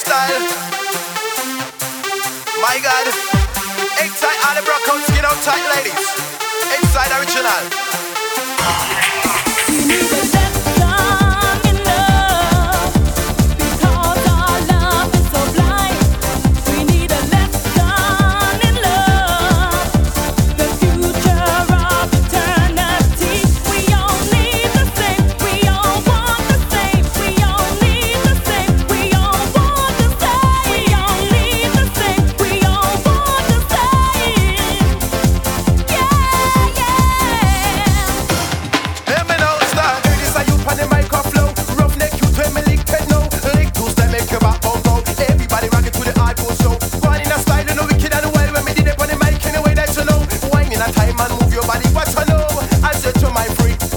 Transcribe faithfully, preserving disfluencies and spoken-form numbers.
style. My God. Egg tight, all the broke out, skin out tight, ladies. Inside original. We need a lesson in love because our love is so blind. We need a lesson in love, the future of eternity. We all need the same. We all want the same. We all need the same. We all want the same. We all need the same. We all want the same. Yeah, yeah. Hear me now, star. Hear this a youth on the mic off flow. Roughneck youth when me lick techno. Lick two step make your back bone go. Everybody rock it to the hardcore show. One in a style, you know wicked and wild. When me did it on the mic in a way that you know. Wine in a time and move your body, what you know. I said to my freak.